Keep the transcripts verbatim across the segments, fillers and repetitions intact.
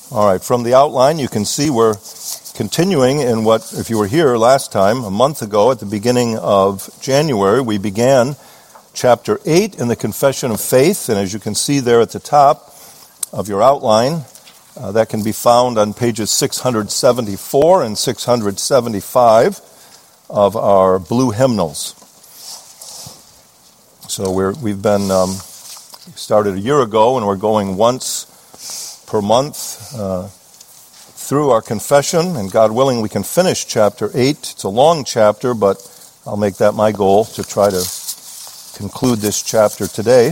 All right, from the outline you can see we're continuing in what, if you were here last time, a month ago at the beginning of January, we began chapter eight in the Confession of Faith, and as you can see there at the top of your outline, uh, that can be found on pages six hundred seventy-four and six hundred seventy-five of our blue hymnals. So we're, we've been um, started a year ago, and we're going once per month uh, through our confession, and God willing we can finish chapter eight. It's a long chapter, but I'll make that my goal to try to conclude this chapter today.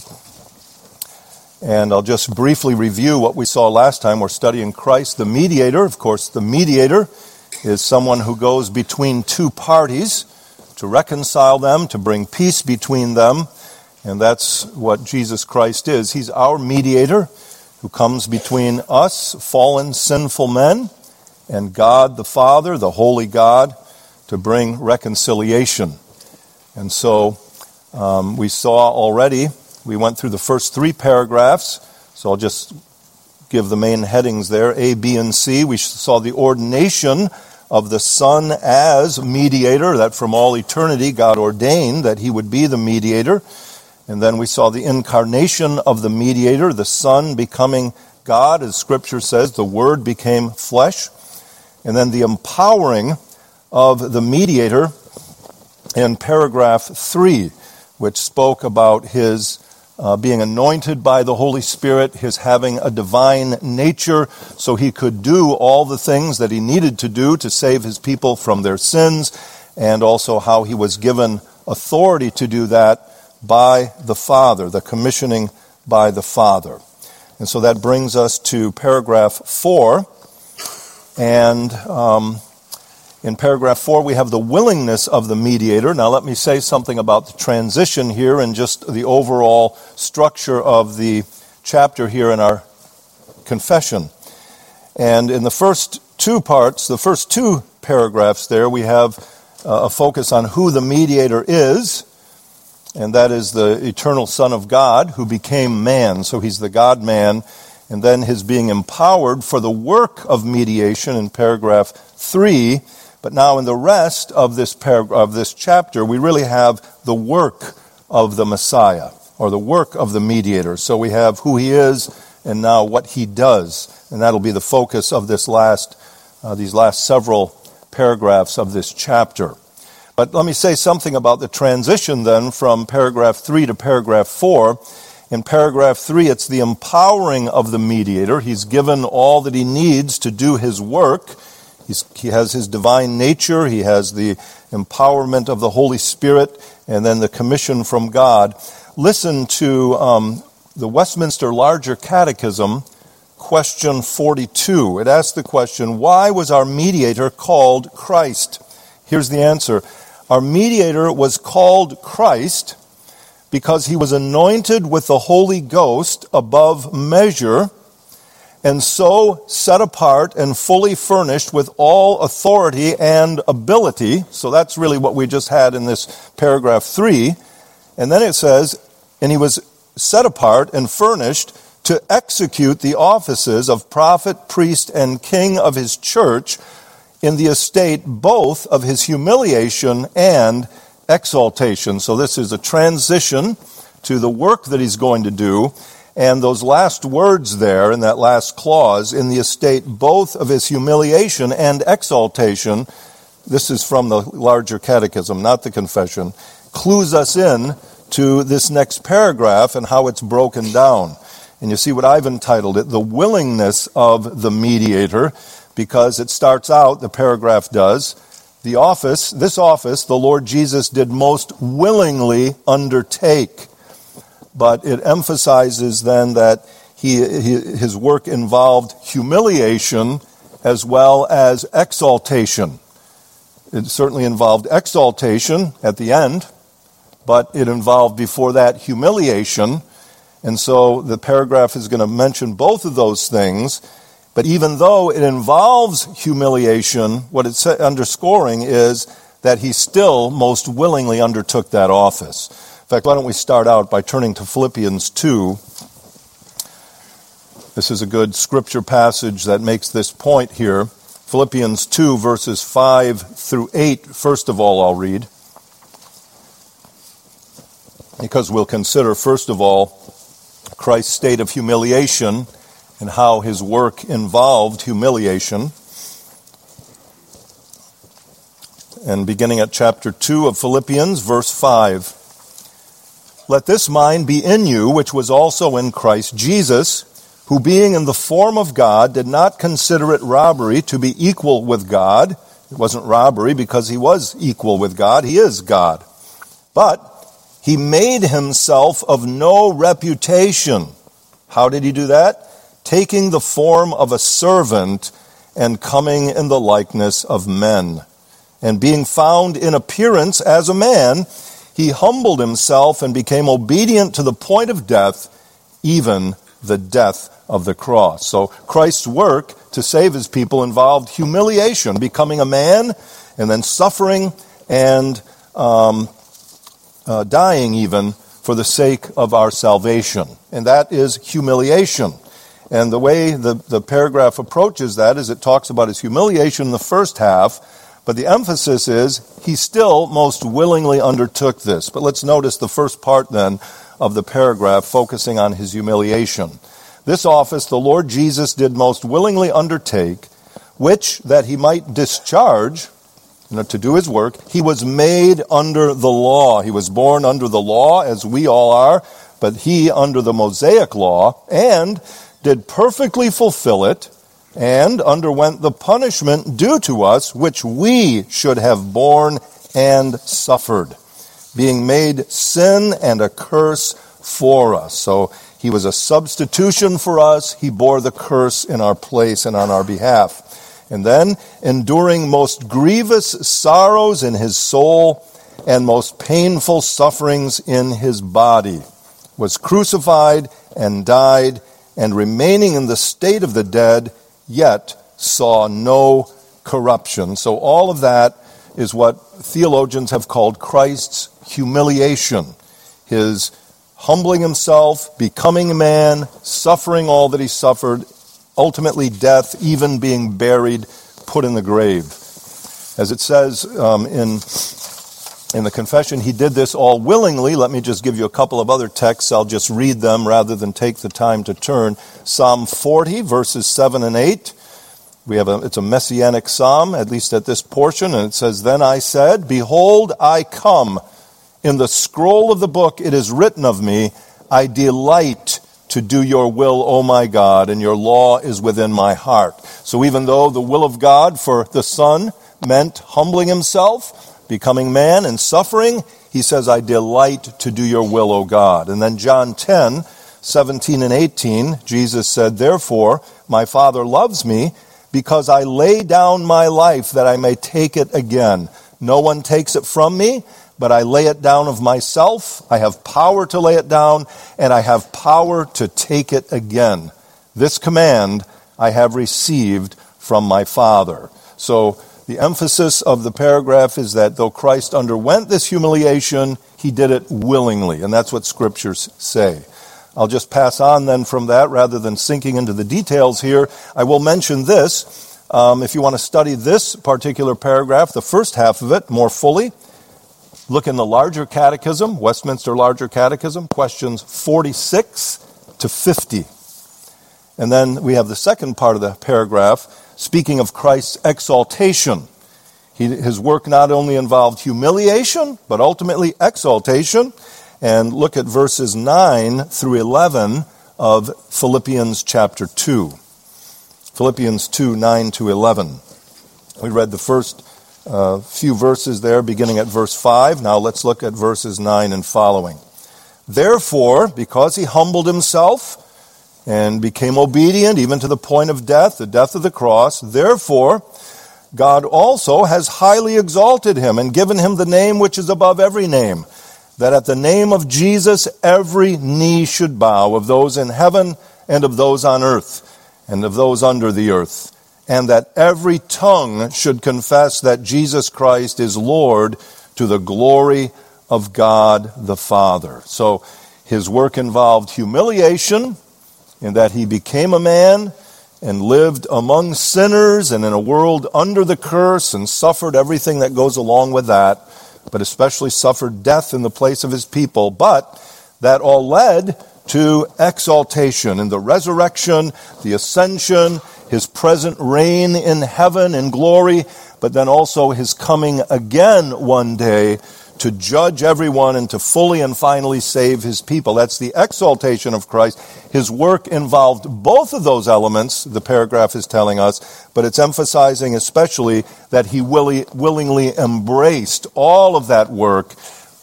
And I'll just briefly review what we saw last time. We're studying Christ, the mediator. Of course, the mediator is someone who goes between two parties to reconcile them, to bring peace between them, and that's what Jesus Christ is. He's our mediator, who comes between us, fallen, sinful men, and God the Father, the Holy God, to bring reconciliation. And so um, we saw already, we went through the first three paragraphs, so I'll just give the main headings there, A, B, and C. We saw the ordination of the Son as mediator, that from all eternity God ordained that he would be the mediator. And then we saw the incarnation of the mediator, the Son becoming God, as Scripture says, the Word became flesh. And then the empowering of the mediator in paragraph three, which spoke about his uh, being anointed by the Holy Spirit, his having a divine nature, so he could do all the things that he needed to do to save his people from their sins, and also how he was given authority to do that by the Father, the commissioning by the Father. And so that brings us to paragraph four. And um, in paragraph four, we have the willingness of the mediator. Now let me say something about the transition here and just the overall structure of the chapter here in our confession. And in the first two parts, the first two paragraphs there, we have uh, a focus on who the mediator is, and that is the eternal Son of God who became man. So he's the God-man. And then his being empowered for the work of mediation in paragraph three. But now in the rest of this parag- of this chapter, we really have the work of the Messiah, or the work of the mediator. So we have who he is and now what he does. And that'll be the focus of this last, uh, these last several paragraphs of this chapter. But let me say something about the transition then from paragraph three to paragraph four. In paragraph three, it's the empowering of the mediator. He's given all that he needs to do his work. He's, he has his divine nature. He has the empowerment of the Holy Spirit, and then the commission from God. Listen to um, the Westminster Larger Catechism, question forty-two. It asks the question, why was our mediator called Christ? Here's the answer. Our mediator was called Christ because he was anointed with the Holy Ghost above measure, and so set apart and fully furnished with all authority and ability. So that's really what we just had in this paragraph three. And then it says, and he was set apart and furnished to execute the offices of prophet, priest, and king of his church, in the estate both of his humiliation and exaltation. So this is a transition to the work that he's going to do. And those last words there in that last clause, in the estate both of his humiliation and exaltation, this is from the Larger Catechism, not the Confession, clues us in to this next paragraph and how it's broken down. And you see what I've entitled it, the willingness of the mediator, because it starts out, the paragraph does, the office, this office, the Lord Jesus did most willingly undertake. But it emphasizes then that he, he, his work involved humiliation as well as exaltation. It certainly involved exaltation at the end, but it involved before that humiliation. And so the paragraph is going to mention both of those things. But even though it involves humiliation, what it's underscoring is that he still most willingly undertook that office. In fact, why don't we start out by turning to Philippians two. This is a good scripture passage that makes this point here. Philippians two, verses five through eight, first of all, I'll read. Because we'll consider, first of all, Christ's state of humiliation and how his work involved humiliation. And beginning at chapter two of Philippians, verse five. Let this mind be in you, which was also in Christ Jesus, who being in the form of God did not consider it robbery to be equal with God. It wasn't robbery because he was equal with God. He is God. But he made himself of no reputation. How did he do that? Taking the form of a servant and coming in the likeness of men. And being found in appearance as a man, he humbled himself and became obedient to the point of death, even the death of the cross. So Christ's work to save his people involved humiliation, becoming a man, and then suffering and um, uh, dying even for the sake of our salvation. And that is humiliation. And the way the, the paragraph approaches that is it talks about his humiliation in the first half, but the emphasis is he still most willingly undertook this. But let's notice the first part then of the paragraph focusing on his humiliation. This office the Lord Jesus did most willingly undertake, which that he might discharge, you know, to do his work, he was made under the law. He was born under the law, as we all are, but he under the Mosaic law, and did perfectly fulfill it, and underwent the punishment due to us, which we should have borne and suffered, being made sin and a curse for us. So he was a substitution for us. He bore the curse in our place and on our behalf. And then, enduring most grievous sorrows in his soul and most painful sufferings in his body, was crucified and died, and remaining in the state of the dead, yet saw no corruption. So all of that is what theologians have called Christ's humiliation. His humbling himself, becoming a man, suffering all that he suffered, ultimately death, even being buried, put in the grave. As it says um, in, in the confession, he did this all willingly. Let me just give you a couple of other texts. I'll just read them rather than take the time to turn. Psalm forty, verses seven and eight. We have a, it's a messianic psalm, at least at this portion, and it says, Then I said, Behold, I come. In the scroll of the book it is written of me, I delight to do your will, O my God, and your law is within my heart. So even though the will of God for the Son meant humbling himself, becoming man and suffering, he says, I delight to do your will, O God. And then John ten, seventeen and eighteen, Jesus said, Therefore my Father loves me, because I lay down my life that I may take it again. No one takes it from me, but I lay it down of myself. I have power to lay it down, and I have power to take it again. This command I have received from my Father. So the emphasis of the paragraph is that though Christ underwent this humiliation, he did it willingly, and that's what scriptures say. I'll just pass on then from that rather than sinking into the details here. I will mention this. Um, if you want to study this particular paragraph, the first half of it more fully, look in the larger catechism, Westminster Larger Catechism, questions forty-six to fifty. And then we have the second part of the paragraph, speaking of Christ's exaltation. He, his work not only involved humiliation, but ultimately exaltation. And look at verses nine through eleven of Philippians chapter two. Philippians two, nine to eleven. We read the first uh, few verses there, beginning at verse five. Now let's look at verses nine and following. Therefore, because he humbled himself and became obedient even to the point of death, the death of the cross, therefore God also has highly exalted him and given him the name which is above every name, that at the name of Jesus every knee should bow, of those in heaven and of those on earth and of those under the earth, and that every tongue should confess that Jesus Christ is Lord, to the glory of God the Father. So his work involved humiliation, in that he became a man and lived among sinners and in a world under the curse and suffered everything that goes along with that, but especially suffered death in the place of his people. But that all led to exaltation in the resurrection, the ascension, his present reign in heaven in glory, but then also his coming again one day to judge everyone and to fully and finally save his people. That's the exaltation of Christ. His work involved both of those elements, the paragraph is telling us, but it's emphasizing especially that he willi- willingly embraced all of that work,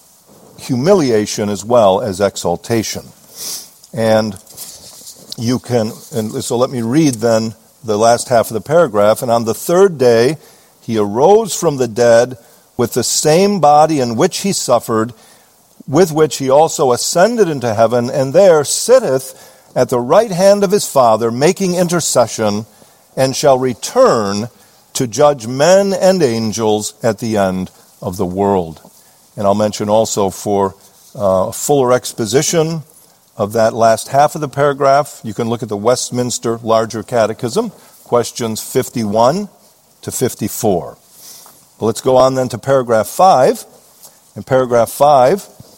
humiliation as well as exaltation. And you can, and so let me read then the last half of the paragraph. And on the third day, he arose from the dead with the same body in which he suffered, with which he also ascended into heaven, and there sitteth at the right hand of his Father, making intercession, and shall return to judge men and angels at the end of the world. And I'll mention also for uh, a fuller exposition of that last half of the paragraph, you can look at the Westminster Larger Catechism, questions fifty-one to fifty-four. Well, let's go on then to paragraph five. And paragraph five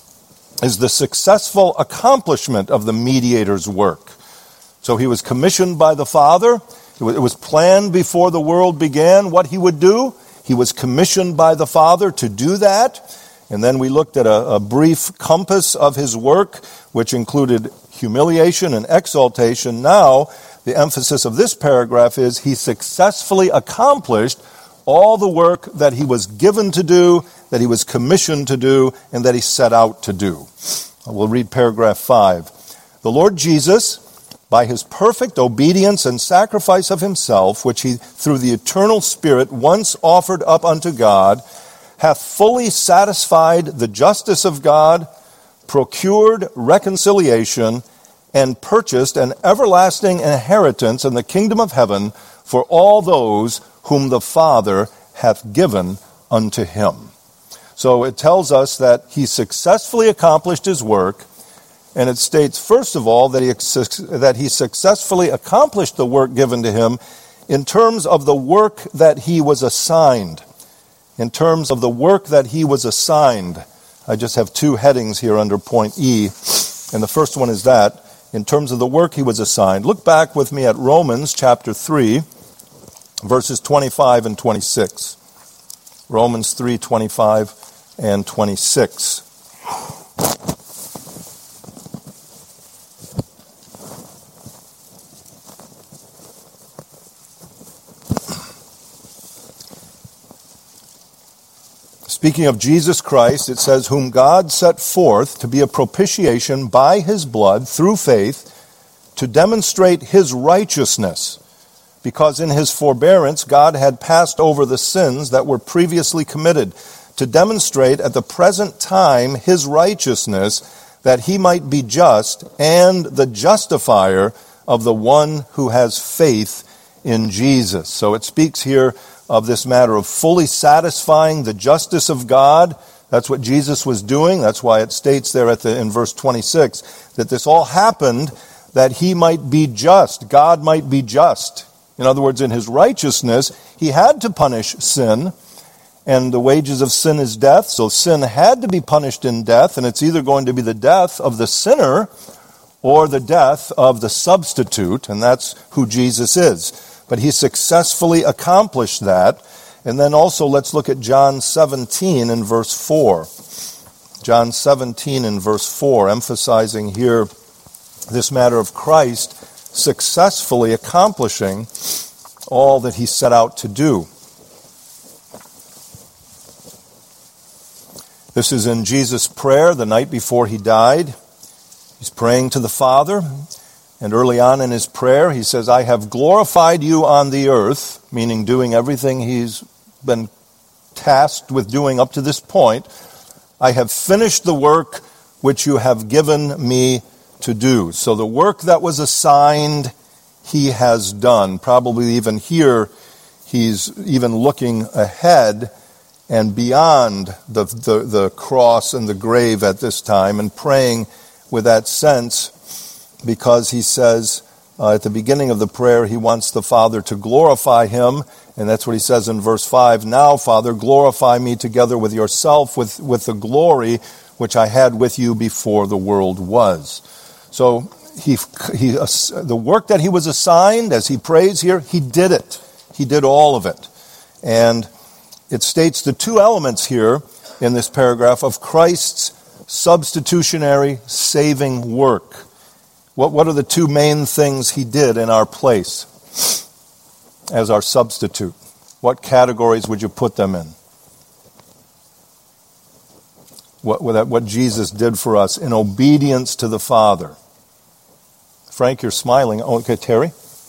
is the successful accomplishment of the mediator's work. So he was commissioned by the Father. It was planned before the world began what he would do. He was commissioned by the Father to do that. And then we looked at a, a brief compass of his work, which included humiliation and exaltation. Now, the emphasis of this paragraph is he successfully accomplished all the work that he was given to do, that he was commissioned to do, and that he set out to do. We'll read paragraph five. The Lord Jesus, by his perfect obedience and sacrifice of himself, which he through the eternal Spirit once offered up unto God, hath fully satisfied the justice of God, procured reconciliation, and purchased an everlasting inheritance in the kingdom of heaven for all those whom the Father hath given unto him. So it tells us that he successfully accomplished his work, and it states, first of all, that he, that he successfully accomplished the work given to him in terms of the work that he was assigned. In terms of the work that he was assigned. I just have two headings here under point E, and the first one is that, in terms of the work he was assigned. Look back with me at Romans chapter three, verses twenty-five and twenty-six. Romans three, twenty-five and twenty-six. Speaking of Jesus Christ, it says, whom God set forth to be a propitiation by his blood through faith to demonstrate his righteousness, because in his forbearance God had passed over the sins that were previously committed, to demonstrate at the present time his righteousness, that he might be just and the justifier of the one who has faith in Jesus. So it speaks here of this matter of fully satisfying the justice of God. That's what Jesus was doing. That's why it states there at the in verse twenty-six that this all happened that he might be just. God might be just. In other words, in his righteousness, he had to punish sin, and the wages of sin is death. So sin had to be punished in death, and it's either going to be the death of the sinner or the death of the substitute, and that's who Jesus is. But he successfully accomplished that. And then also let's look at John seventeen in verse four. John seventeen in verse four, emphasizing here this matter of Christ successfully accomplishing all that he set out to do. This is in Jesus' prayer the night before he died. He's praying to the Father. And early on in his prayer, he says, I have glorified you on the earth, meaning doing everything he's been tasked with doing up to this point. I have finished the work which you have given me to do. So the work that was assigned, he has done. Probably even here, he's even looking ahead and beyond the, the, the cross and the grave at this time and praying with that sense, because he says, Uh, at the beginning of the prayer, he wants the Father to glorify him, and that's what he says in verse five. Now, Father, glorify me together with yourself, with, with the glory which I had with you before the world was. So he, he, uh, the work that he was assigned, as he prays here, he did it. He did all of it. And it states the two elements here in this paragraph of Christ's substitutionary saving work. What, what are the two main things he did in our place as our substitute? What categories would you put them in? What, what, what Jesus did for us in obedience to the Father. Frank, you're smiling. Oh, okay, Terry?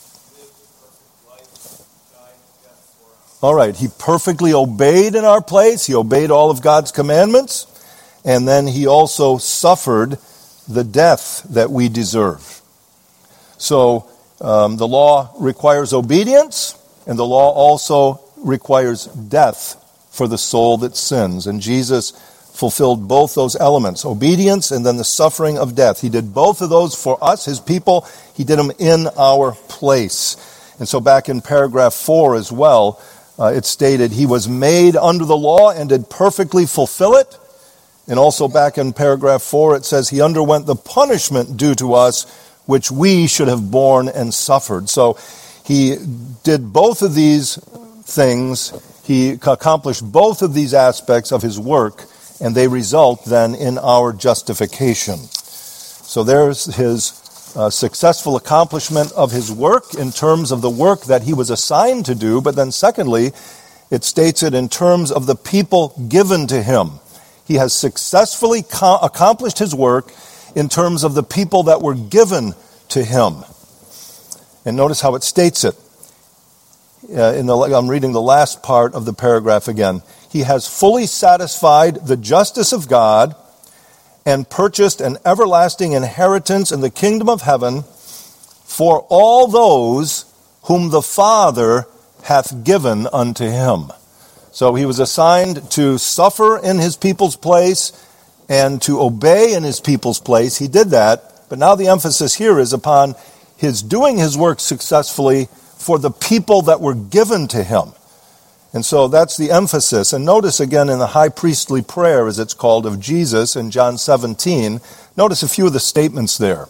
All right, he perfectly obeyed in our place. He obeyed all of God's commandments. And then he also suffered the death that we deserve. So um, the law requires obedience, and the law also requires death for the soul that sins. And Jesus fulfilled both those elements, obedience and then the suffering of death. He did both of those for us, his people. He did them in our place. And so back in paragraph four as well, uh, it stated, he was made under the law and did perfectly fulfill it. And also back in paragraph four, it says he underwent the punishment due to us, which we should have borne and suffered. So he did both of these things. He accomplished both of these aspects of his work, and they result then in our justification. So there's his uh, successful accomplishment of his work in terms of the work that he was assigned to do. But then secondly, it states it in terms of the people given to him. He has successfully co- accomplished his work in terms of the people that were given to him. And notice how it states it. Uh, in the, I'm reading the last part of the paragraph again. He has fully satisfied the justice of God and purchased an everlasting inheritance in the kingdom of heaven for all those whom the Father hath given unto him. So he was assigned to suffer in his people's place and to obey in his people's place. He did that, but now the emphasis here is upon his doing his work successfully for the people that were given to him. And so that's the emphasis. And notice again in the high priestly prayer, as it's called, of Jesus in John seventeen, notice a few of the statements there.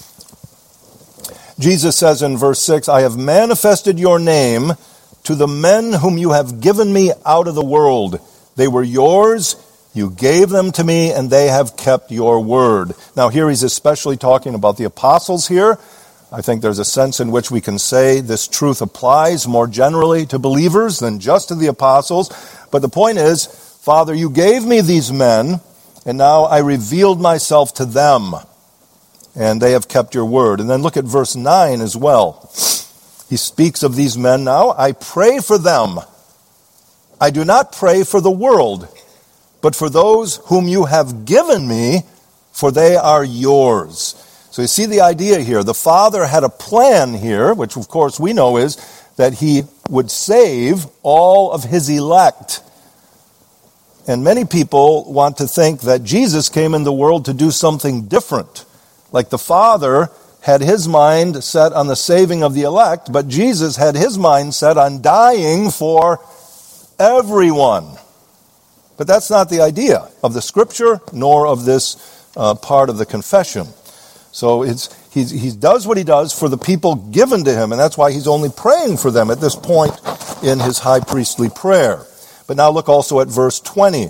Jesus says in verse six, I have manifested your name to the men whom you have given me out of the world. They were yours, you gave them to me, and they have kept your word. Now here he's especially talking about the apostles here. I think there's a sense in which we can say this truth applies more generally to believers than just to the apostles. But the point is, Father, you gave me these men, and now I revealed myself to them, and they have kept your word. And then look at verse nine as well. He speaks of these men now. I pray for them. I do not pray for the world, but for those whom you have given me, for they are yours. So you see the idea here. The Father had a plan here, which of course we know is that he would save all of his elect. And many people want to think that Jesus came in the world to do something different. Like the Father had his mind set on the saving of the elect, but Jesus had his mind set on dying for everyone. But that's not the idea of the Scripture, nor of this uh, part of the confession. So it's he's, he does what he does for the people given to him, and that's why he's only praying for them at this point in his high priestly prayer. But now look also at verse twenty.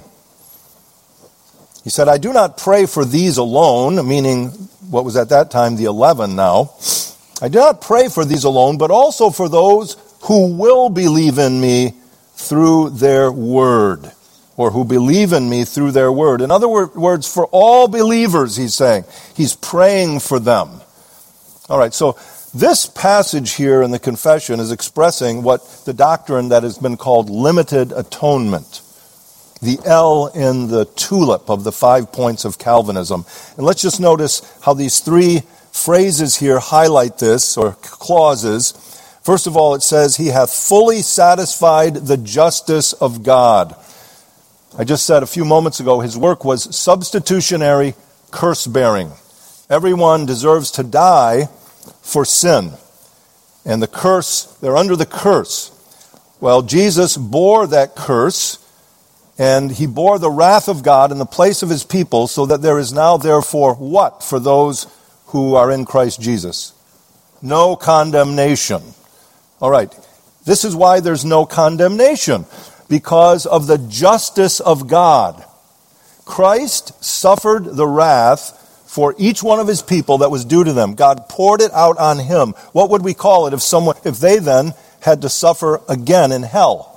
He said, I do not pray for these alone, meaning what was at that time the eleven now. I do not pray for these alone, but also for those who will believe in me through their word, or who believe in me through their word. In other words, for all believers, he's saying. He's praying for them. All right, so this passage here in the confession is expressing what the doctrine that has been called limited atonement. The L in the tulip of the five points of Calvinism. And let's just notice how these three phrases here highlight this, or clauses. First of all, it says, he hath fully satisfied the justice of God. I just said a few moments ago, his work was substitutionary curse-bearing. Everyone deserves to die for sin. And the curse, they're under the curse. Well, Jesus bore that curse, and he bore the wrath of God in the place of his people, so that there is now therefore what for those who are in Christ Jesus? No condemnation. All right, this is why there's no condemnation, because of the justice of God. Christ suffered the wrath for each one of his people that was due to them. God poured it out on him. What would we call it if someone, if they then had to suffer again in hell?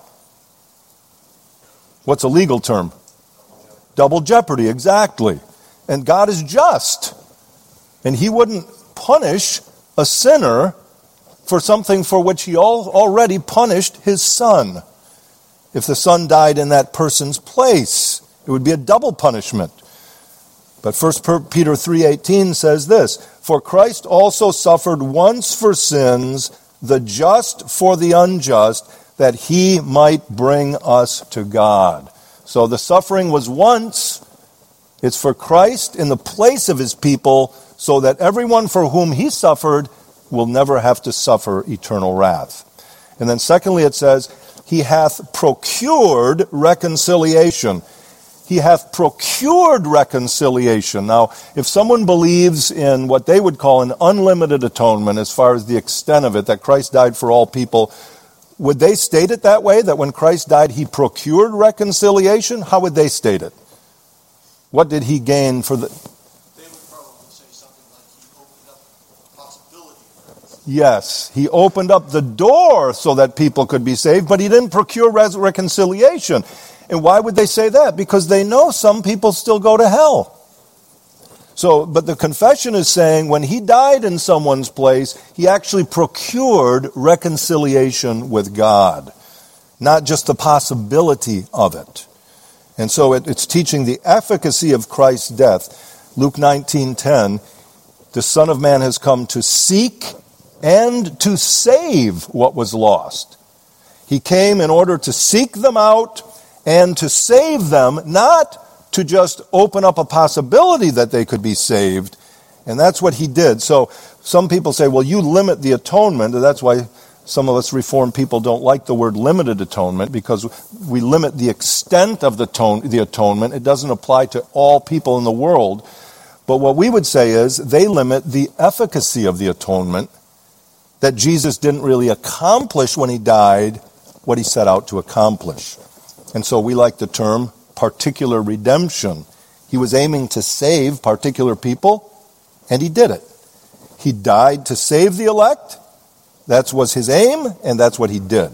What's a legal term? Double jeopardy, exactly. And God is just. And he wouldn't punish a sinner for something for which he already punished his son. If the son died in that person's place, it would be a double punishment. But First Peter three eighteen says this, "For Christ also suffered once for sins, the just for the unjust, that he might bring us to God." So the suffering was once. It's for Christ in the place of his people, so that everyone for whom he suffered will never have to suffer eternal wrath. And then secondly it says, "He hath procured reconciliation." He hath procured reconciliation. Now, if someone believes in what they would call an unlimited atonement as far as the extent of it, that Christ died for all people, would they state it that way, that when Christ died he procured reconciliation? How would they state it? What did he gain for the... They would probably say something like he opened up the possibility for reconciliation. Yes, he opened up the door so that people could be saved, but he didn't procure res- reconciliation. And why would they say that? Because they know some people still go to hell. So, but the confession is saying when he died in someone's place, he actually procured reconciliation with God, not just the possibility of it. And so it, it's teaching the efficacy of Christ's death. Luke nineteen ten, the Son of Man has come to seek and to save what was lost. He came in order to seek them out and to save them, not to just open up a possibility that they could be saved. And that's what he did. So some people say, well, you limit the atonement. And that's why some of us Reformed people don't like the word limited atonement, because we limit the extent of the, tone, the atonement. It doesn't apply to all people in the world. But what we would say is they limit the efficacy of the atonement, that Jesus didn't really accomplish when he died what he set out to accomplish. And so we like the term particular redemption. He was aiming to save particular people, and he did it. He died to save the elect. That was his aim, and that's what he did.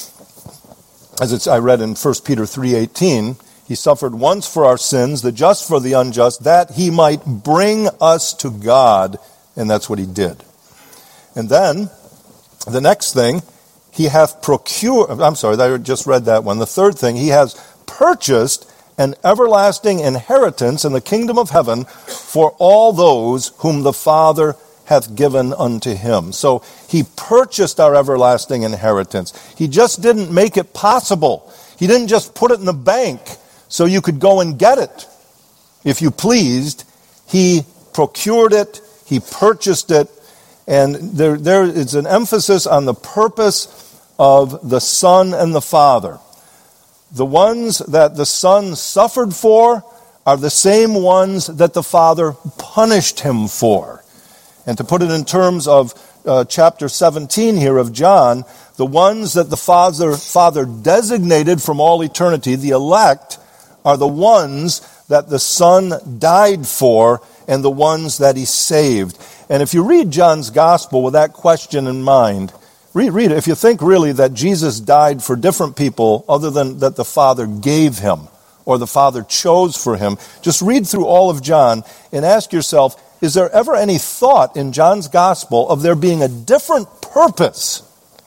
As it's, I read in First Peter three eighteen, he suffered once for our sins, the just for the unjust, that he might bring us to God, and that's what he did. And then, the next thing, he hath procured, I'm sorry, I just read that one. The third thing, he has purchased an everlasting inheritance in the kingdom of heaven for all those whom the Father hath given unto him. So he purchased our everlasting inheritance. He just didn't make it possible. He didn't just put it in the bank so you could go and get it if you pleased. He procured it, he purchased it, and there, there is an emphasis on the purpose of the Son and the Father. The ones that the Son suffered for are the same ones that the Father punished him for. And to put it in terms of uh, chapter seventeen here of John, the ones that the Father, Father designated from all eternity, the elect, are the ones that the Son died for and the ones that he saved. And if you read John's Gospel with that question in mind, read, read it. If you think really that Jesus died for different people other than that the Father gave him or the Father chose for him, just read through all of John and ask yourself, is there ever any thought in John's Gospel of there being a different purpose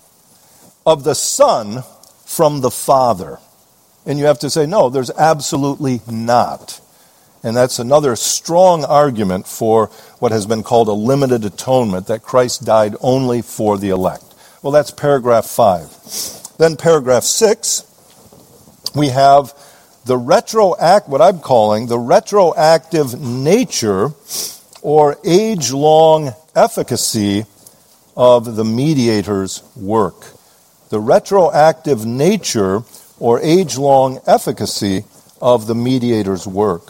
of the Son from the Father? And you have to say, no, there's absolutely not. And that's another strong argument for what has been called a limited atonement, that Christ died only for the elect. Well, that's paragraph five. Then paragraph six, we have the retroact, what I'm calling the retroactive nature or age-long efficacy of the mediator's work. The retroactive nature or age-long efficacy of the mediator's work.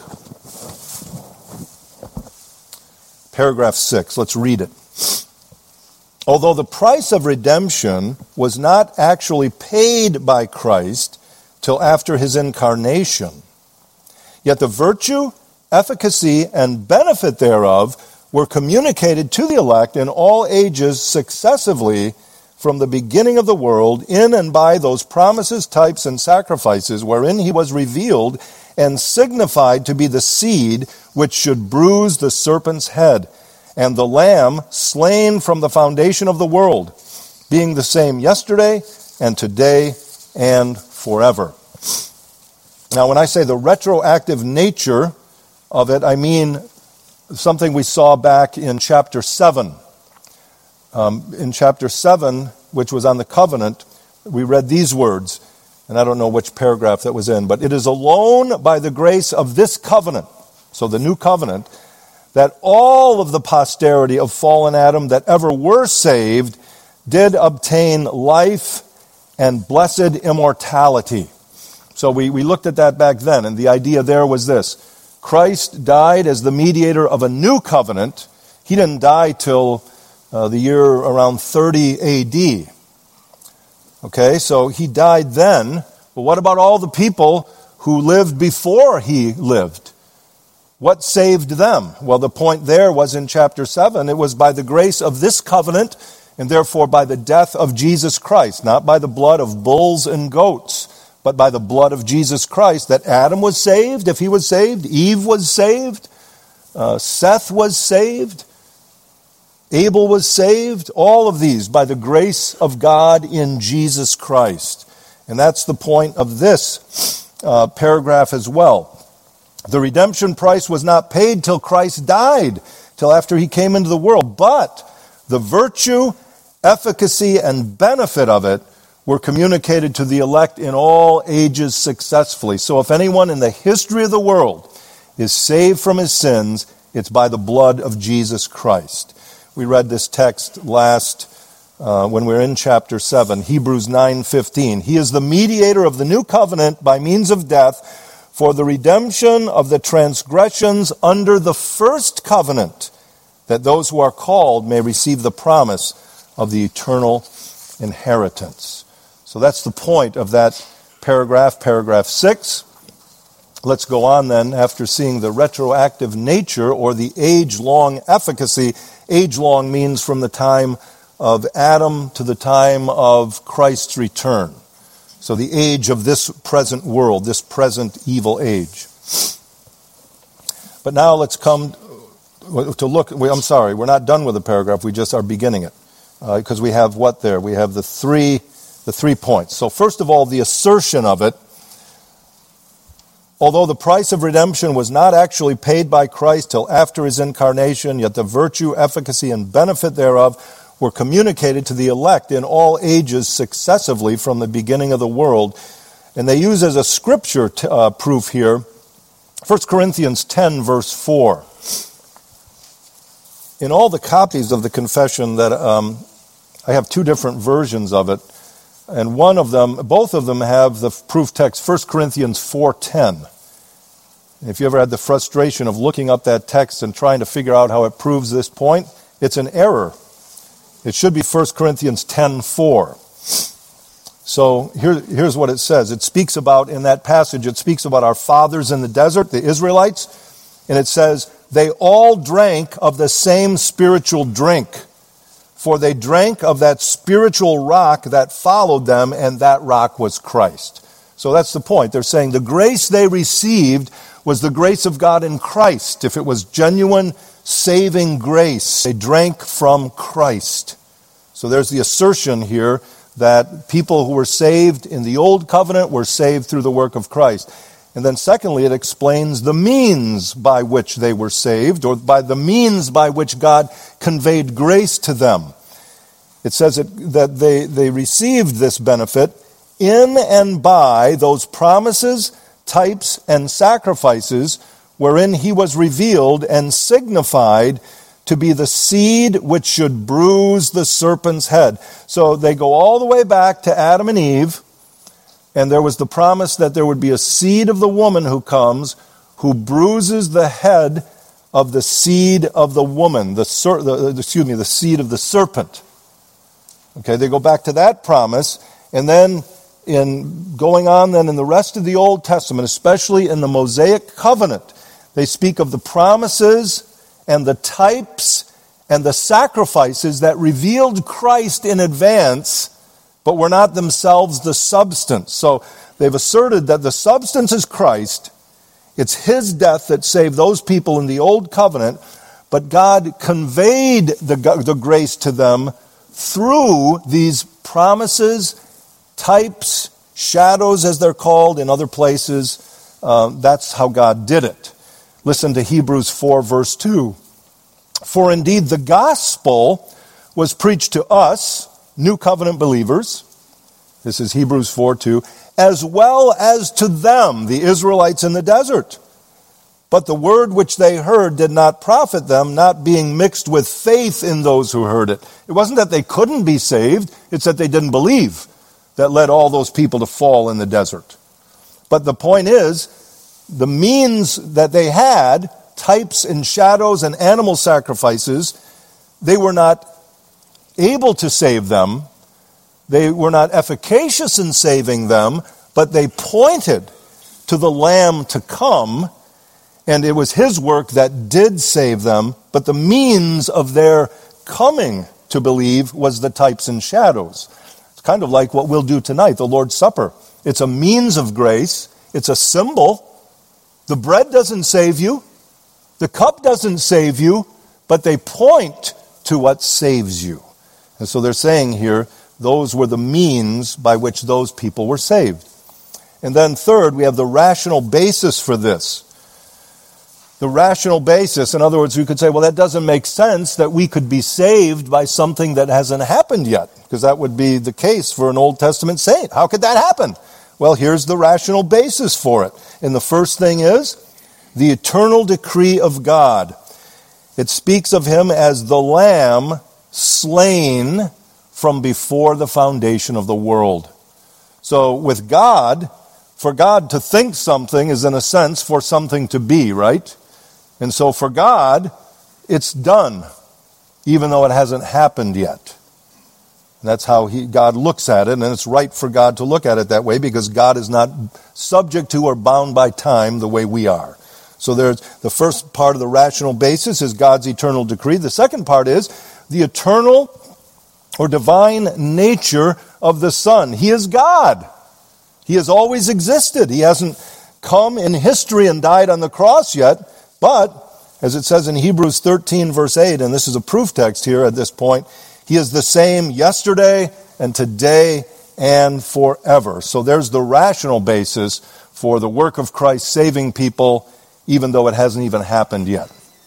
Paragraph six, let's read it. Although the price of redemption was not actually paid by Christ till after his incarnation, yet the virtue, efficacy, and benefit thereof were communicated to the elect in all ages successively from the beginning of the world, in and by those promises, types, and sacrifices wherein he was revealed and signified to be the seed which should bruise the serpent's head, and the Lamb slain from the foundation of the world, being the same yesterday and today and forever. Now, when I say the retroactive nature of it, I mean something we saw back in chapter seven. Um, in chapter seven, which was on the covenant, we read these words, and I don't know which paragraph that was in, but it is alone by the grace of this covenant, so the new covenant, that all of the posterity of fallen Adam that ever were saved did obtain life and blessed immortality. So we, we looked at that back then, and the idea there was this. Christ died as the mediator of a new covenant. He didn't die till uh, the year around thirty A D. Okay, so he died then. But what about all the people who lived before he lived? What saved them? Well, the point there was in chapter seven. It was by the grace of this covenant, and therefore by the death of Jesus Christ, not by the blood of bulls and goats, but by the blood of Jesus Christ, that Adam was saved, if he was saved, Eve was saved, uh, Seth was saved, Abel was saved, all of these by the grace of God in Jesus Christ. And that's the point of this uh, paragraph as well. The redemption price was not paid till Christ died, till after he came into the world, but the virtue, efficacy, and benefit of it were communicated to the elect in all ages successfully. So if anyone in the history of the world is saved from his sins, it's by the blood of Jesus Christ. We read this text last uh, when we were in chapter seven, Hebrews nine fifteen. He is the mediator of the new covenant by means of death for the redemption of the transgressions under the first covenant, that those who are called may receive the promise of the eternal inheritance. So that's the point of that paragraph, paragraph six. Let's go on then, after seeing the retroactive nature or the age-long efficacy. Age-long means from the time of Adam to the time of Christ's return. So the age of this present world, this present evil age. But now let's come to look. I'm sorry, we're not done with the paragraph. We just are beginning it. Because uh, we have what there? We have the three, the three points. So first of all, the assertion of it. Although the price of redemption was not actually paid by Christ till after his incarnation, yet the virtue, efficacy, and benefit thereof were communicated to the elect in all ages successively from the beginning of the world. And they use as a scripture t- uh, proof here, First Corinthians ten, verse four. In all the copies of the confession that um, I have two different versions of it, and one of them, both of them have the proof text, First Corinthians four ten. If you ever had the frustration of looking up that text and trying to figure out how it proves this point, it's an error. It should be First Corinthians ten four. So here, here's what it says. It speaks about, in that passage, it speaks about our fathers in the desert, the Israelites, and it says, they all drank of the same spiritual drink, for they drank of that spiritual rock that followed them, and that rock was Christ. So that's the point. They're saying the grace they received was the grace of God in Christ. If it was genuine saving grace, they drank from Christ. So there's the assertion here that people who were saved in the old covenant were saved through the work of Christ. And then secondly, it explains the means by which they were saved, or by the means by which God conveyed grace to them. It says it, that they, they received this benefit in and by those promises, types, and sacrifices wherein he was revealed and signified to be the seed which should bruise the serpent's head. So they go all the way back to Adam and Eve, and there was the promise that there would be a seed of the woman who comes, who bruises the head of the seed of the woman, the, ser- the excuse me, the seed of the serpent. Okay, they go back to that promise, and then in going on then in the rest of the Old Testament, especially in the Mosaic covenant, they speak of the promises and the types and the sacrifices that revealed Christ in advance, but were not themselves the substance. So they've asserted that the substance is Christ. It's his death that saved those people in the Old Covenant, but God conveyed the, the grace to them through these promises, types, shadows as they're called in other places. Uh, that's how God did it. Listen to Hebrews four, verse two. For indeed the gospel was preached to us, New Covenant believers, this is Hebrews four two, as well as to them, the Israelites in the desert. But the word which they heard did not profit them, not being mixed with faith in those who heard it. It wasn't that they couldn't be saved, it's that they didn't believe, that led all those people to fall in the desert. But the point is, the means that they had, types and shadows and animal sacrifices, they were not able to save them. They were not efficacious in saving them, but they pointed to the Lamb to come, and it was his work that did save them, but the means of their coming to believe was the types and shadows. It's kind of like what we'll do tonight, the Lord's Supper. It's a means of grace. It's a symbol. The bread doesn't save you. The cup doesn't save you, but they point to what saves you. And so they're saying here, those were the means by which those people were saved. And then third, we have the rational basis for this. The rational basis, in other words, we could say, well, that doesn't make sense that we could be saved by something that hasn't happened yet, because that would be the case for an Old Testament saint. How could that happen? Well, here's the rational basis for it. And the first thing is the eternal decree of God. It speaks of him as the Lamb slain from before the foundation of the world. So with God, for God to think something is in a sense for something to be, right? And so for God, it's done, even though it hasn't happened yet. And that's how he, God looks at it, and it's right for God to look at it that way, because God is not subject to or bound by time the way we are. So there's the first part of the rational basis is God's eternal decree. The second part is the eternal or divine nature of the Son. He is God. He has always existed. He hasn't come in history and died on the cross yet, but as it says in Hebrews thirteen verse eight, and this is a proof text here at this point, he is the same yesterday and today and forever. So there's the rational basis for the work of Christ saving people, even though it hasn't even happened yet.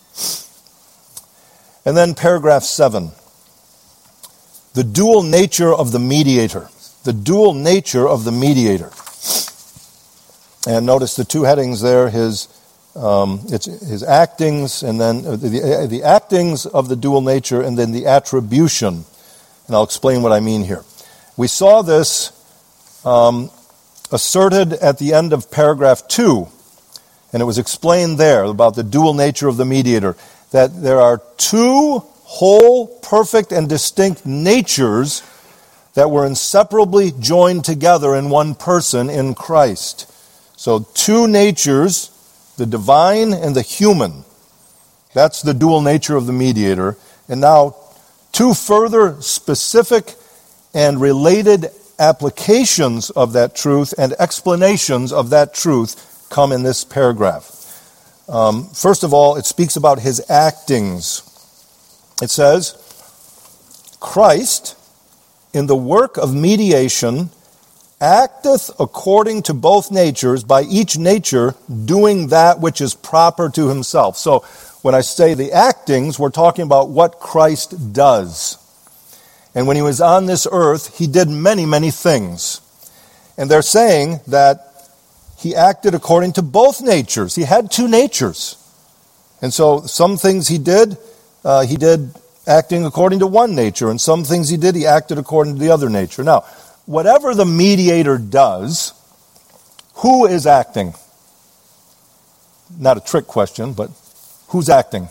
And then paragraph seven. The dual nature of the mediator. The dual nature of the mediator. And notice the two headings there, his um, it's his actings, and then the, the, the actings of the dual nature, and then the attribution. And I'll explain what I mean here. We saw this um, asserted at the end of paragraph two, and it was explained there about the dual nature of the mediator, that there are two whole, perfect, and distinct natures that were inseparably joined together in one person in Christ. So two natures, the divine and the human. That's the dual nature of the mediator. And now two further specific and related applications of that truth and explanations of that truth come in this paragraph. Um, first of all, it speaks about his actings. It says, Christ, in the work of mediation, acteth according to both natures, by each nature doing that which is proper to himself. So when I say the actings, we're talking about what Christ does. And when he was on this earth, he did many, many things. And they're saying that he acted according to both natures. He had two natures. And so some things he did uh, he did acting according to one nature, and some things he did, he acted according to the other nature. Now, whatever the mediator does, who is acting? Not a trick question, but who's acting?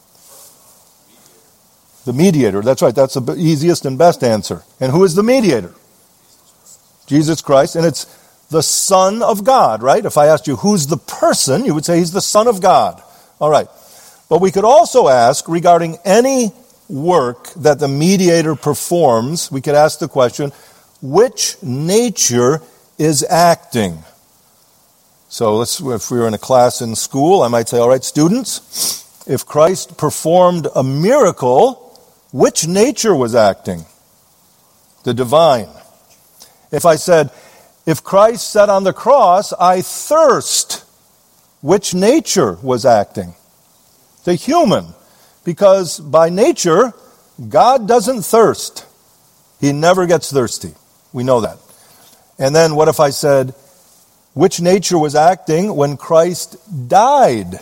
The mediator. That's right. That's the easiest and best answer. And who is the mediator? Jesus Christ. And it's the Son of God, right? If I asked you who's the person, you would say he's the Son of God. All right. But we could also ask regarding any work that the mediator performs, we could ask the question, which nature is acting? So let's, if we were in a class in school, I might say, all right, students, if Christ performed a miracle, which nature was acting? The divine. If I said, if Christ said on the cross, I thirst, which nature was acting? The human. Because by nature, God doesn't thirst. He never gets thirsty. We know that. And then what if I said, which nature was acting when Christ died?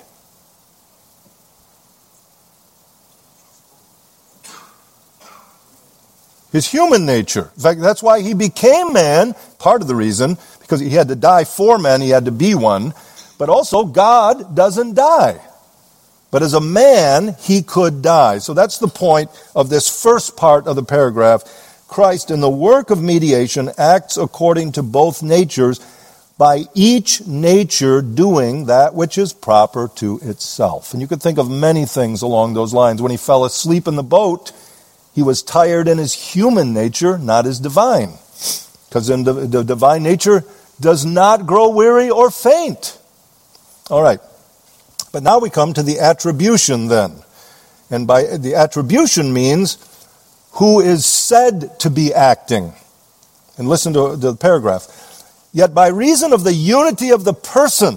His human nature. In fact, that's why he became man, part of the reason, because he had to die for man, he had to be one. But also, God doesn't die. But as a man, he could die. So that's the point of this first part of the paragraph. Christ, in the work of mediation, acts according to both natures, by each nature doing that which is proper to itself. And you could think of many things along those lines. When he fell asleep in the boat, he was tired in his human nature, not his divine. Because in the, the divine nature does not grow weary or faint. All right. But now we come to the attribution then. And by the attribution means who is said to be acting. And listen to the paragraph. Yet by reason of the unity of the person,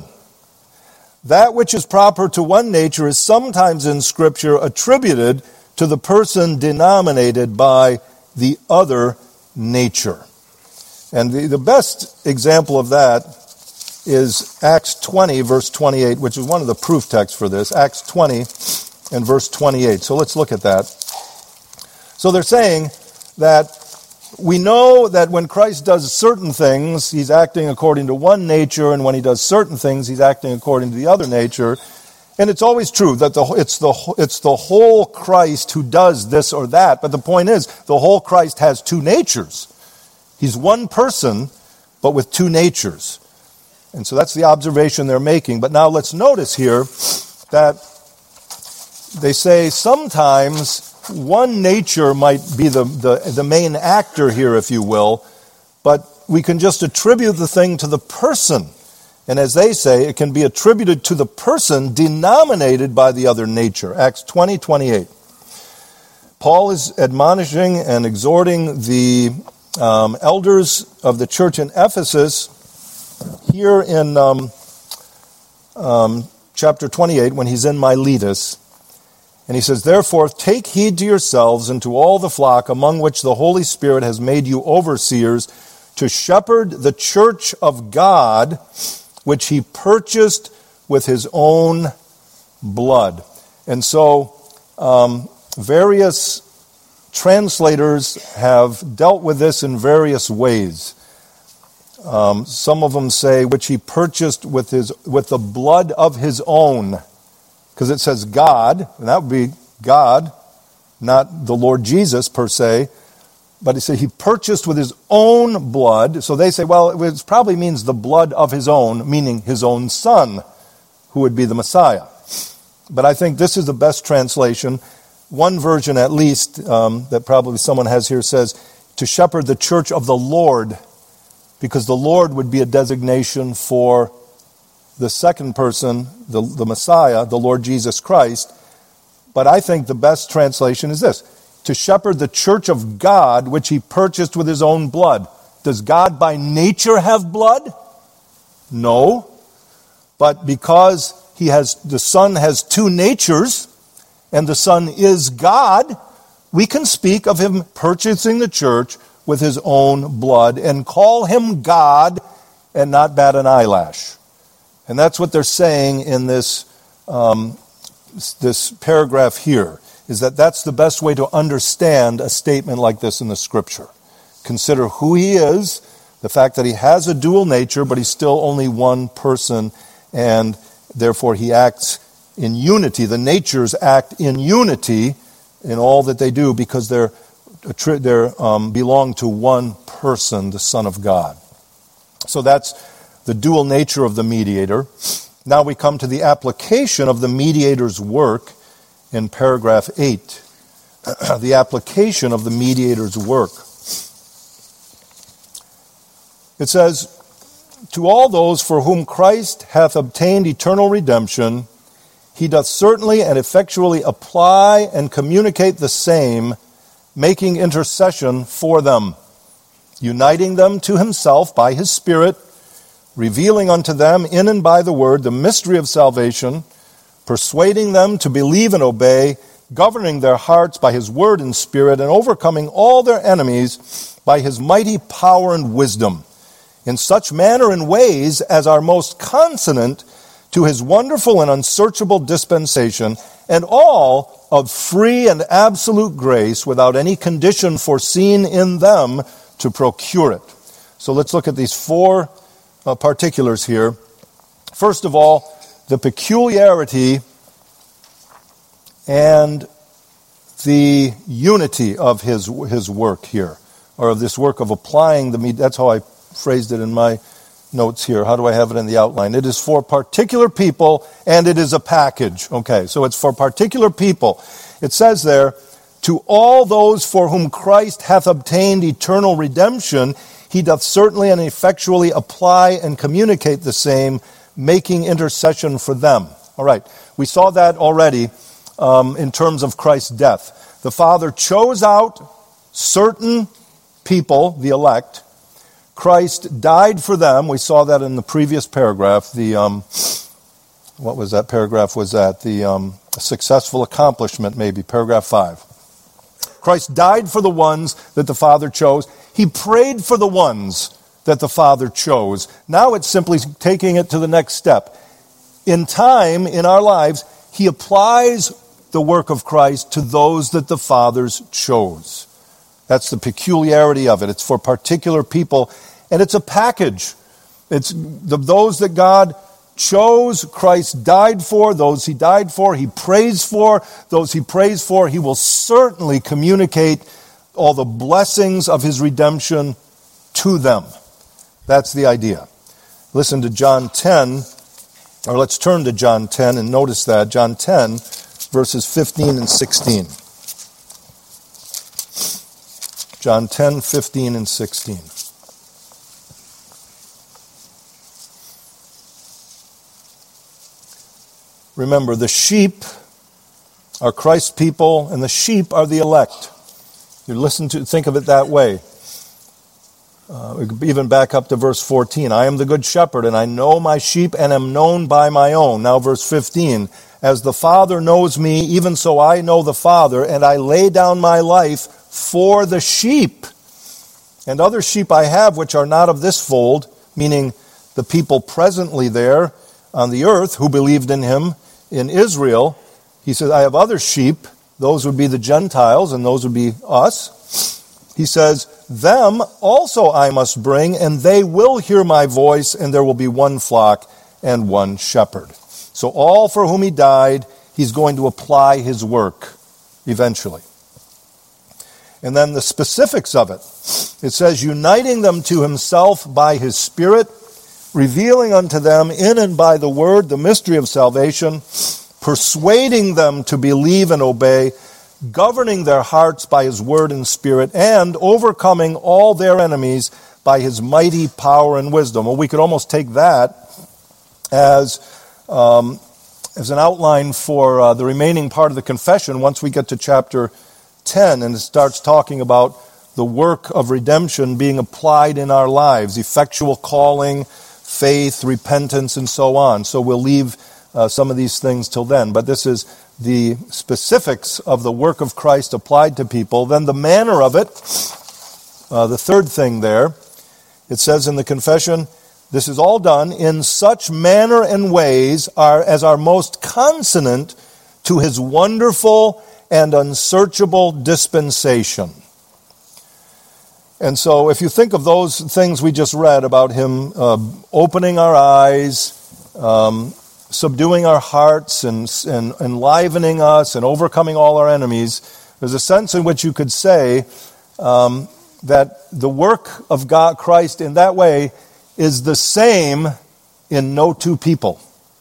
that which is proper to one nature is sometimes in Scripture attributed to the person denominated by the other nature. And the, the best example of that is Acts twenty, verse twenty-eight, which is one of the proof texts for this. Acts twenty and verse twenty-eight. So let's look at that. So they're saying that we know that when Christ does certain things, he's acting according to one nature, and when he does certain things, he's acting according to the other nature. And it's always true that the, it's, the, it's the whole Christ who does this or that. But the point is, the whole Christ has two natures. He's one person, but with two natures. And so that's the observation they're making. But now let's notice here that they say sometimes one nature might be the, the, the main actor here, if you will, but we can just attribute the thing to the person. And as they say, it can be attributed to the person denominated by the other nature. Acts twenty, twenty-eight. Paul is admonishing and exhorting the um, elders of the church in Ephesus here in um, um, chapter twenty-eight when he's in Miletus. And he says, therefore, take heed to yourselves and to all the flock among which the Holy Spirit has made you overseers to shepherd the church of God, which he purchased with his own blood. And so um, various translators have dealt with this in various ways. Um, some of them say, which he purchased with his with the blood of his own. Because it says God, and that would be God, not the Lord Jesus per se. But he said he purchased with his own blood. So they say, well, it probably means the blood of his own, meaning his own son, who would be the Messiah. But I think this is the best translation. One version at least, um, that probably someone has here, says, to shepherd the church of the Lord, because the Lord would be a designation for the second person, the, the Messiah, the Lord Jesus Christ. But I think the best translation is this: to shepherd the church of God, which he purchased with his own blood. Does God by nature have blood? No. But because he has, the Son has two natures, and the Son is God, we can speak of him purchasing the church with his own blood and call him God and not bat an eyelash. And that's what they're saying in this um, this paragraph here. is that that's the best way to understand a statement like this in the Scripture. Consider who he is, the fact that he has a dual nature, but he's still only one person, and therefore he acts in unity. The natures act in unity in all that they do because they're, they're um, belong to one person, the Son of God. So that's the dual nature of the mediator. Now we come to the application of the mediator's work in paragraph eight. The application of the mediator's work. It says, to all those for whom Christ hath obtained eternal redemption, he doth certainly and effectually apply and communicate the same, making intercession for them, uniting them to himself by his Spirit, revealing unto them in and by the word the mystery of salvation, persuading them to believe and obey, governing their hearts by his word and Spirit, and overcoming all their enemies by his mighty power and wisdom, in such manner and ways as are most consonant to his wonderful and unsearchable dispensation, and all of free and absolute grace, without any condition foreseen in them to procure it. So let's look at these four uh, particulars here. First of all, the peculiarity and the unity of his his work here, or of this work of applying the, that's how I phrased it in my notes here. How do I have it in the outline? It is for particular people, and it is a package. Okay, so it's for particular people. It says there, to all those for whom Christ hath obtained eternal redemption, he doth certainly and effectually apply and communicate the same, making intercession for them. All right, we saw that already um, in terms of Christ's death. The Father chose out certain people, the elect. Christ died for them. We saw that in the previous paragraph. The um, what was that paragraph? Was that the um, successful accomplishment? Maybe paragraph five. Christ died for the ones that the Father chose. He prayed for the ones that the Father chose. Now it's simply taking it to the next step. In time, in our lives, he applies the work of Christ to those that the fathers chose. That's the peculiarity of it. It's for particular people, and it's a package. It's the, those that God chose, Christ died for. Those he died for, he prays for. Those he prays for, he will certainly communicate all the blessings of his redemption to them. That's the idea. Listen to John ten, or let's turn to John ten and notice that. John ten, verses fifteen and sixteen. John ten, fifteen and sixteen. Remember, the sheep are Christ's people, and the sheep are the elect. You listen to, think of it that way. Uh, we could even back up to verse fourteen. I am the good shepherd, and I know my sheep, and am known by my own. Now verse fifteen. As the Father knows me, even so I know the Father, and I lay down my life for the sheep. And other sheep I have which are not of this fold, meaning the people presently there on the earth who believed in him in Israel. He says, I have other sheep. Those would be the Gentiles, and those would be us. He says, them also I must bring, and they will hear my voice, and there will be one flock and one shepherd. So all for whom he died, he's going to apply his work eventually. And then the specifics of it. It says, uniting them to himself by his Spirit, revealing unto them in and by the word the mystery of salvation, persuading them to believe and obey, governing their hearts by his word and Spirit, and overcoming all their enemies by his mighty power and wisdom. Well, we could almost take that as, um, as an outline for uh, the remaining part of the confession once we get to chapter ten, and it starts talking about the work of redemption being applied in our lives, effectual calling, faith, repentance, and so on. So we'll leave uh, some of these things till then. But this is the specifics of the work of Christ applied to people. Then the manner of it, uh, the third thing there, it says in the confession, this is all done in such manner and ways are, as are most consonant to his wonderful and unsearchable dispensation. And so if you think of those things we just read about him uh, opening our eyes, um, subduing our hearts, and, and enlivening us, and overcoming all our enemies, there's a sense in which you could say um, that the work of God, Christ in that way is the same in no two people.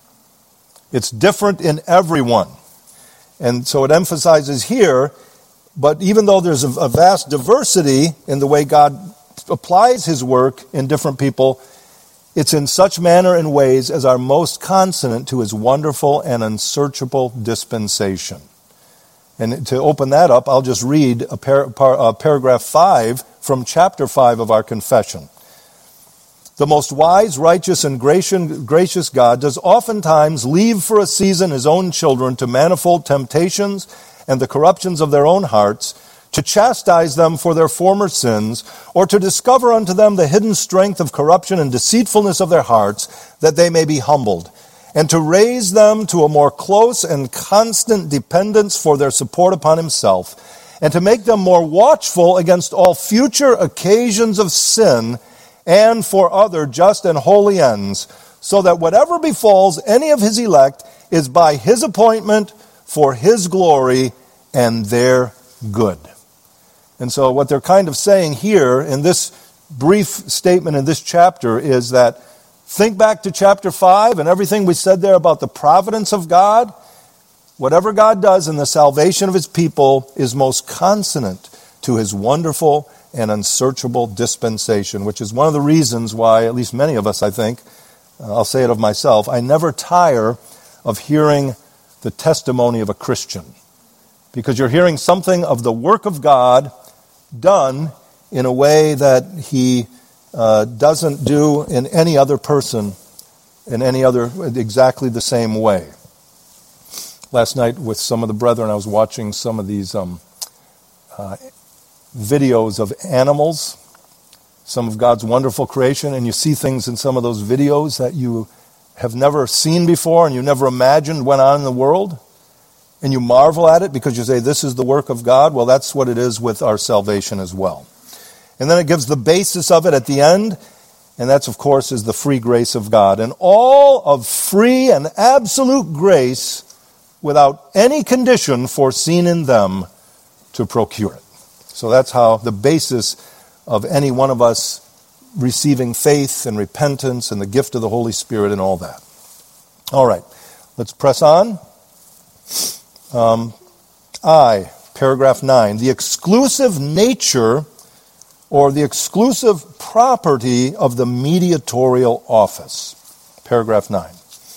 It's different in everyone. And so it emphasizes here, but even though there's a, a vast diversity in the way God applies his work in different people, it's in such manner and ways as are most consonant to his wonderful and unsearchable dispensation. And to open that up, I'll just read a par- par- uh, paragraph five from chapter five of our confession. The most wise, righteous, and gracious God does oftentimes leave for a season his own children to manifold temptations and the corruptions of their own hearts, to chastise them for their former sins, or to discover unto them the hidden strength of corruption and deceitfulness of their hearts, that they may be humbled, and to raise them to a more close and constant dependence for their support upon himself, and to make them more watchful against all future occasions of sin, and for other just and holy ends, so that whatever befalls any of his elect is by his appointment for his glory and their good. And so what they're kind of saying here in this brief statement in this chapter is that think back to chapter five and everything we said there about the providence of God. Whatever God does in the salvation of his people is most consonant to his wonderful and unsearchable dispensation, which is one of the reasons why, at least many of us, I think, uh, I'll say it of myself, I never tire of hearing the testimony of a Christian. Because you're hearing something of the work of God done in a way that he uh, doesn't do in any other person, in any other, exactly the same way. Last night with some of the brethren, I was watching some of these um, uh, videos of animals, some of God's wonderful creation, and you see things in some of those videos that you have never seen before and you never imagined went on in the world, and you marvel at it because you say, this is the work of God. Well, that's what it is with our salvation as well. And then it gives the basis of it at the end, and that's, of course, is the free grace of God. And all of free and absolute grace without any condition foreseen in them to procure it. So that's how the basis of any one of us receiving faith and repentance and the gift of the Holy Spirit and all that. All right, let's press on. Um, I, paragraph nine, the exclusive nature or the exclusive property of the mediatorial office. Paragraph nine.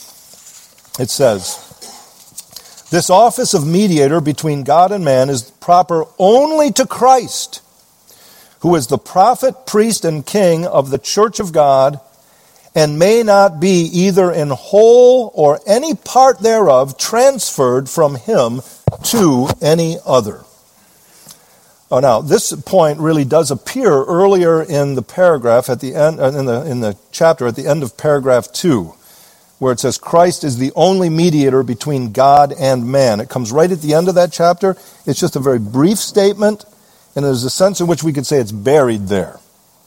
It says, this office of mediator between God and man is proper only to Christ, who is the prophet, priest, and king of the church of God, and may not be either in whole or any part thereof transferred from him to any other. Oh, now, this point really does appear earlier in the paragraph at the end, in the in the chapter at the end of paragraph two, where it says Christ is the only mediator between God and man. It comes right at the end of that chapter. It's just a very brief statement, and there's a sense in which we could say it's buried there.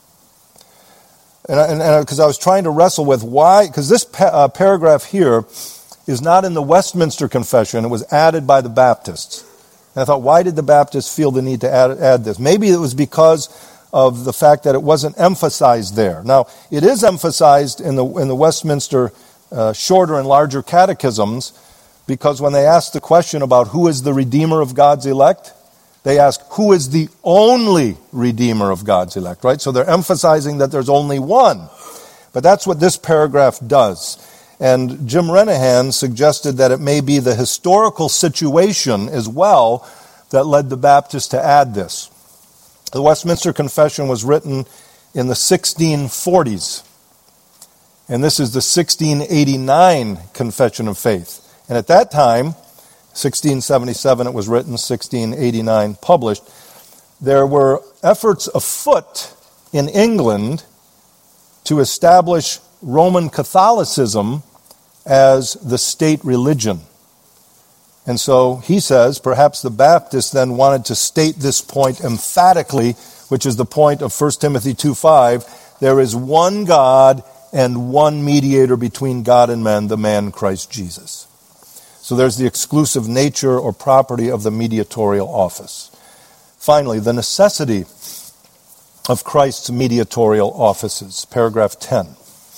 And because I, I was trying to wrestle with why, because this pa- uh, paragraph here is not in the Westminster Confession. It was added by the Baptists. And I thought, why did the Baptists feel the need to add, add this? Maybe it was because of the fact that it wasn't emphasized there. Now, it is emphasized in the in the Westminster uh, shorter and larger catechisms, because when they ask the question about who is the Redeemer of God's elect, they ask, who is the only Redeemer of God's elect, right? So they're emphasizing that there's only one. But that's what this paragraph does. And Jim Renahan suggested that it may be the historical situation as well that led the Baptists to add this. The Westminster Confession was written in the sixteen forties. And this is the sixteen eighty-nine Confession of Faith. And at that time, sixteen seventy-seven it was written, sixteen eighty-nine published, there were efforts afoot in England to establish Roman Catholicism as the state religion. And so he says, perhaps the Baptists then wanted to state this point emphatically, which is the point of First Timothy two five. There is one God and one mediator between God and men, the man Christ Jesus. So there's the exclusive nature or property of the mediatorial office. Finally, the necessity of Christ's mediatorial offices, paragraph ten.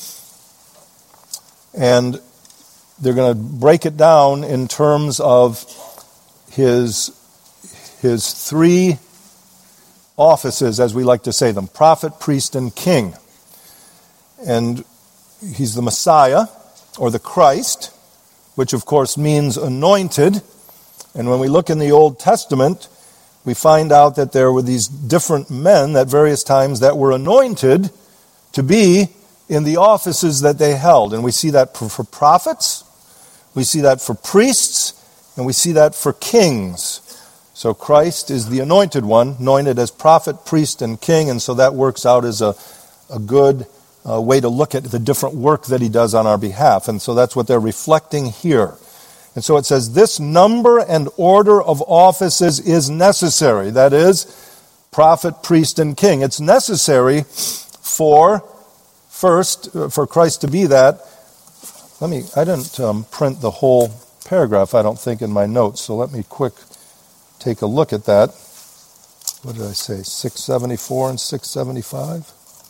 And they're going to break it down in terms of his, his three offices, as we like to say them, prophet, priest, and king. And he's the Messiah, or the Christ, which of course means anointed. And when we look in the Old Testament, we find out that there were these different men at various times that were anointed to be in the offices that they held. And we see that for prophets, we see that for priests, and we see that for kings. So Christ is the anointed one, anointed as prophet, priest, and king, and so that works out as a, a good uh, way to look at the different work that he does on our behalf. And so that's what they're reflecting here. And so it says, this number and order of offices is necessary. That is, prophet, priest, and king. It's necessary for, first, for Christ to be that. Let me, I didn't um, print the whole paragraph, I don't think, in my notes, so let me quick take a look at that. What did I say, six seventy-four and six seventy-five?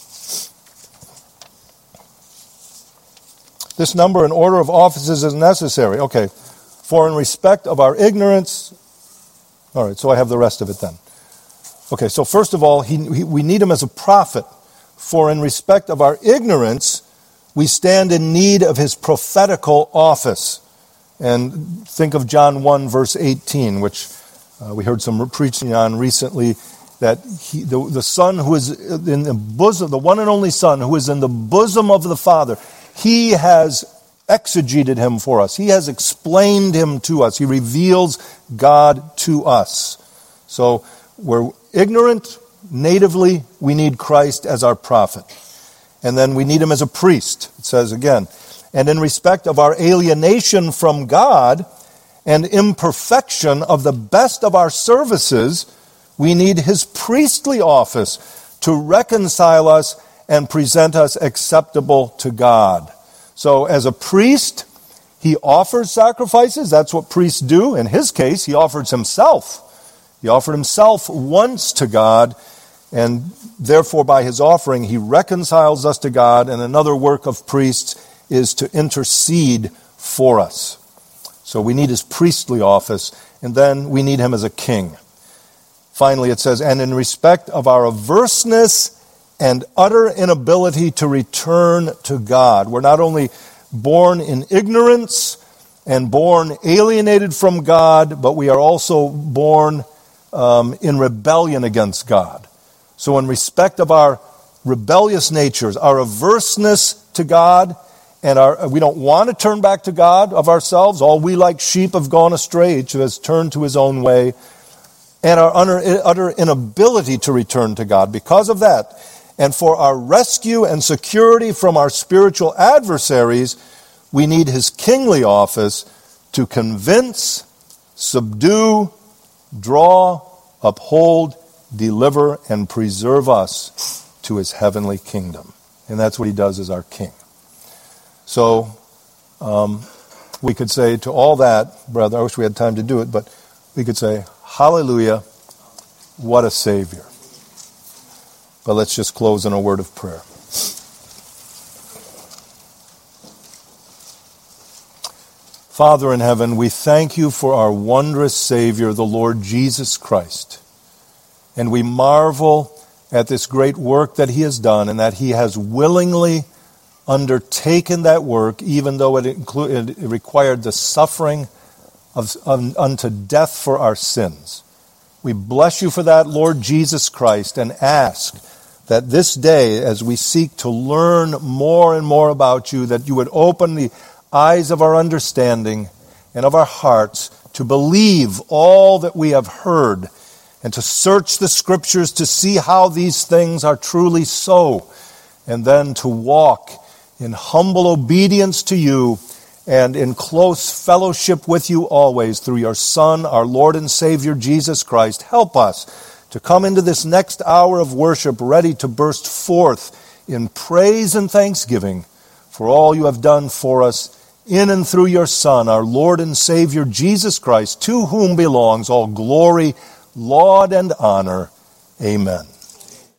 This number and order of offices is necessary. Okay, for in respect of our ignorance, all right, so I have the rest of it then. Okay, so first of all, he, he, we need him as a prophet. For in respect of our ignorance, we stand in need of his prophetical office. And think of John one, verse eighteen, which uh, we heard some preaching on recently, that he, the, the Son who is in the bosom, the one and only Son who is in the bosom of the Father, he has exegeted him for us. He has explained him to us. He reveals God to us. So we're ignorant. Natively, we need Christ as our prophet. And then we need him as a priest, it says again. And in respect of our alienation from God and imperfection of the best of our services, we need his priestly office to reconcile us and present us acceptable to God. So as a priest, he offers sacrifices. That's what priests do. In his case, he offers himself. He offered himself once to God, and therefore by his offering he reconciles us to God. And another work of priests is to intercede for us. So we need his priestly office, and then we need him as a king. Finally, it says, and in respect of our averseness and utter inability to return to God. We're not only born in ignorance and born alienated from God, but we are also born um, in rebellion against God. So in respect of our rebellious natures, our averseness to God, and our, we don't want to turn back to God of ourselves. All we like sheep have gone astray. Each has turned to his own way. And our utter, utter inability to return to God. Because of that, and for our rescue and security from our spiritual adversaries, we need his kingly office to convince, subdue, draw, uphold, deliver, and preserve us to his heavenly kingdom. And that's what he does as our king. So um, we could say to all that, brother, I wish we had time to do it, but we could say, hallelujah, what a Savior. But let's just close in a word of prayer. Father in heaven, we thank you for our wondrous Savior, the Lord Jesus Christ. And we marvel at this great work that he has done, and that he has willingly undertaken that work, even though it, included, it required the suffering of, of unto death for our sins. We bless you for that, Lord Jesus Christ, and ask that this day, as we seek to learn more and more about you, that you would open the eyes of our understanding and of our hearts to believe all that we have heard, and to search the Scriptures to see how these things are truly so, and then to walk in humble obedience to you and in close fellowship with you always through your Son, our Lord and Savior, Jesus Christ. Help us to come into this next hour of worship ready to burst forth in praise and thanksgiving for all you have done for us in and through your Son, our Lord and Savior, Jesus Christ, to whom belongs all glory, laud, and honor. Amen.